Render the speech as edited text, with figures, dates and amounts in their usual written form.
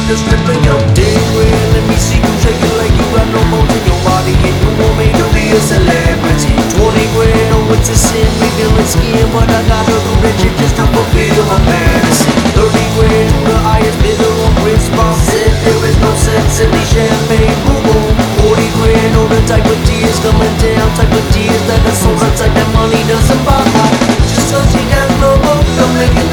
the strip of your dick. Well, let me see you shake it like you got no bones in your body and you want me to be a celebrity. 20 grand, oh it's a sin, revealing skin, but I gotta do that shit just